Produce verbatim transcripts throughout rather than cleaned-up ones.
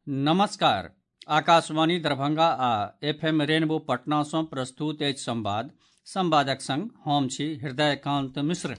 नमस्कार। आकाशवाणी दरभंगा आ FM rainbow Patna सँ प्रस्तुत अछि संवाद। संवादक संग हम छी हृदयकांत मिश्र।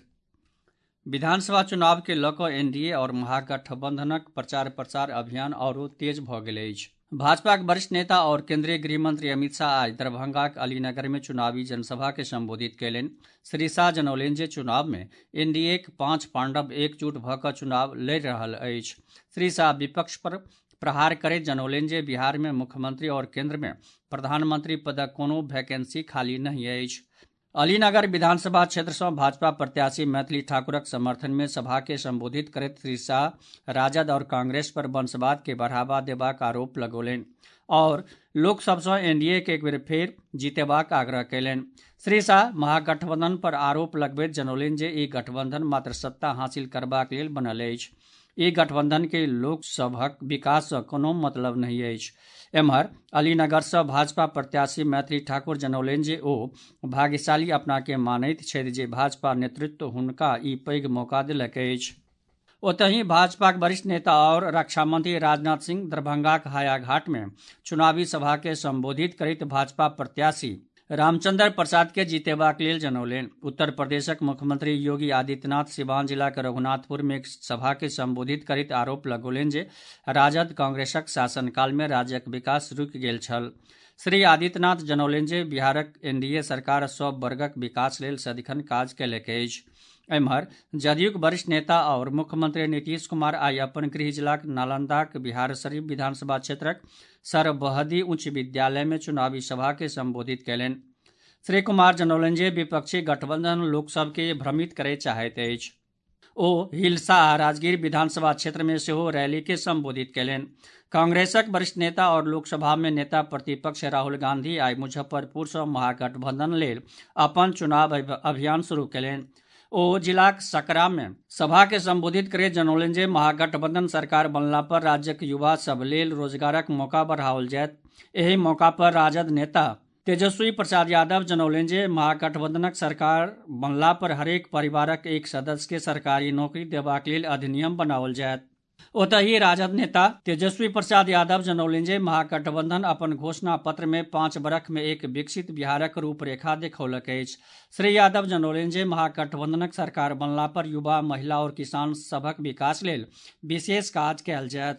विधानसभा चुनाव के लऽ कऽ एनडीए और महागठबंधनक प्रचार प्रसार अभियान औरो तेज भऽ गेल अछि। भाजपा के वरिष्ठ नेता और केंद्रीय गृह मंत्री अमित शाह आज दरभंगाक अलीनगर में चुनावी जनसभा के संबोधित कयलनि। श्री शाह जनौलनि जे चुनाव में एनडीए के पांच पांडव एकजुट भऽ कऽ चुनाव लड़ि रहल अछि। श्री शाह विपक्ष पर प्रहार करैत जनौलनि जे बिहार में मुख्यमंत्री और केंद्र में प्रधानमंत्री पदक कोनो वैकेंसी खाली नहीं अछि। अलीनगर विधानसभा क्षेत्र सँ भाजपा प्रत्याशी मैथिली ठाकुरक समर्थन में सभा के संबोधित करैत श्री शाह राजद और कांग्रेस पर वंशवाद के बढ़ावा देबाक आरोप लगौलनि और लोक सभ सँ एनडीए के एक बेर फेर जीतेबाक आग्रह कयलनि। श्री शाह महागठबंधन पर आरोप लगबैत जनौलनि जे ई गठबंधन मात्र सत्ता हासिल करबाक लेल बनल अछि। ई गठबंधन के लोक सभक विकास सँ कोनो मतलब नहीं अछि। एम्हर अलीनगर सँ भाजपा प्रत्याशी मैथिली ठाकुर जनौलनि जे ओ भाग्यशाली अपना के मानैत छथि जे भाजपा नेतृत्व हुनका ई पैघ मौका देलक अछि। ओतहि भाजपा के वरिष्ठ नेता और रक्षा मंत्री राजनाथ सिंह दरभंगाक हायाघाट में चुनावी सभा के संबोधित करैत भाजपा प्रत्याशी रामचंद्र प्रसाद के जीतेबाक लेल जनौलनि। उत्तर प्रदेशक मुख्यमंत्री योगी आदित्यनाथ सिवान जिला के रघुनाथपुर में एक सभा के संबोधित करैत आरोप लगौलनि जे राजद कांग्रेसक शासनकाल में राज्यक विकास रुकि गेल छल। श्री आदित्यनाथ जनौलनि जे बिहारक एनडीए सरकार सभ वर्गक विकास लेल सदिखन काज कयलक अछि। एम्हर जदयूक वरिष्ठ नेता और मुख्यमंत्री नीतीश कुमार आई अपन गृह जिलाक नालंदाक बिहारशरीफ विधानसभा क्षेत्रक सरबहदी उच्च विद्यालय में चुनावी सभा के संबोधित कयलनि। श्री कुमार जनौलनि जे विपक्षी गठबंधन लोक सभ के भ्रमित करय चाहैत अछि। ओ हिलसा आ राजगीर विधानसभा क्षेत्र में सेहो रैली के संबोधित कयलनि। कांग्रेसक वरिष्ठ नेता और लोकसभा में नेता प्रतिपक्ष राहुल गांधी आई मुजफ्फरपुर सँ महागठबंधन लेल अपन चुनाव अभियान शुरू कयलनि। ओ जिलाक सकरा में सभा के संबोधित करैत जनौलनि जे महागठबंधन सरकार बनला पर राज्यक युवा सभ लेल रोजगारक मौका बढ़ाओल जायत। एहि मौका पर राजद नेता तेजस्वी प्रसाद यादव जनौलनि जे महागठबंधनक सरकार बनला पर हरेक परिवारक एक सदस्य के सरकारी नौकरी देबाक लेल अधिनियम बनाओल जायत। ओतहि राजद नेता तेजस्वी प्रसाद यादव जनौलनि जे महागठबंधन अपन घोषणा पत्र में पांच वर्ष में एक विकसित बिहारक रूपरेखा देखौलक अछि। श्री यादव जनौलनि जे महागठबंधनक सरकार बनला पर युवा, महिला और किसान सभक विकास लेल विशेष काज कयल जायत।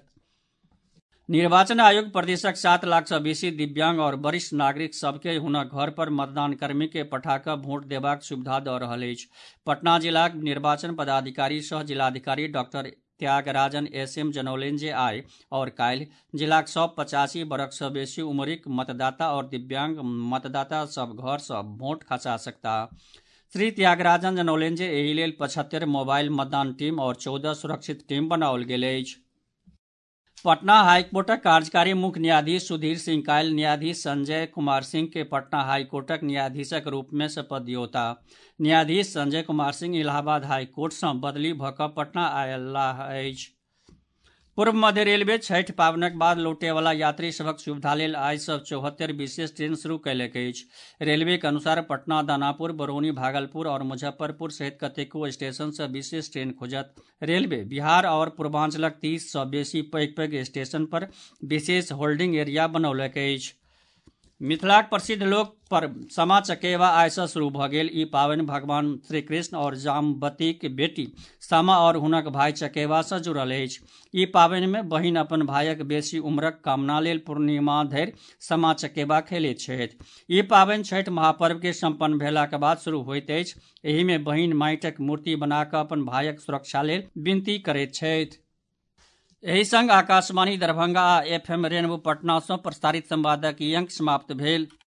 निर्वाचन आयोग प्रदेशक सात लाख सँ बेसी दिव्यांग और वरिष्ठ नागरिक सबके हुनक घर पर मतदान कर्मी के पठा कऽ भोट देबाक सुविधा दऽ रहल अछि। पटना जिलाक निर्वाचन पदाधिकारी सह जिलाधिकारी डॉक्टर त्यागराजन एस एम जनौलनि जे आइ और काल्हि जिलाक सभ पचासी वर्ष सँ बेसी उम्रक मतदाता और दिव्यांग मतदाता सब घर सँ भोट खसा सकता। श्री त्यागराजन जनौलनि जे एहि लेल पचहत्तर मोबाइल मतदान टीम और चौदह सुरक्षित टीम बनाओल गेल अछि। पटना हाईकोर्टक कार्यकारी मुख्य न्यायाधीश सुधीर सिंह काल्हि न्यायाधीश संजय कुमार सिंह के पटना हाईकोर्टक न्यायाधीशक रूप में शपथ दियौता। न्यायाधीश संजय कुमार सिंह इलाहाबाद हाईकोर्ट सँ बदली भऽ कऽ पटना अयलाह अछि। पूर्व मध्य रेलवे छठि पावनक बाद लौटे वाला यात्री सभक सुविधा लेल आइ सँ चौहत्तर विशेष ट्रेन शुरू कयलक अछि। रेलवे के अनुसार पटना, दानापुर, बरौनी, भागलपुर और मुजफ्फरपुर सहित कतेको स्टेशन सँ विशेष ट्रेन खुजत। रेलवे बिहार और पूर्वांचलक तीस सँ बेसी पैघ पैघ स्टेशन पर विशेष होल्डिंग एरिया बनौलक अछि। मिथिलाक प्रसिद्ध लोक पर्व सामा चकेवा आइ सँ शुरू भऽ गेल। ई पावनि भगवान श्री कृष्ण और जामवतीक बेटी सामा और हुनक भाई चकेवा सँ जुड़ल अछि। ई पावनि में बहिन अपन भाइक बेसी उम्रक कामना लेल पूर्णिमा धरि सामा चकेवा खेलैत छथि। ई पावनि छठि महापर्व के संपन्न भेलाक बाद शुरू होइत अछि। एहि में बहिन माटिक मूर्ति बना कऽ अपन भाइक सुरक्षा लेल विनती करैत छथि। एहि संग आकाशवाणी दरभंगा आ एफएम रेनबो पटना सँ प्रसारित संवादक ई अंक समाप्त भेल।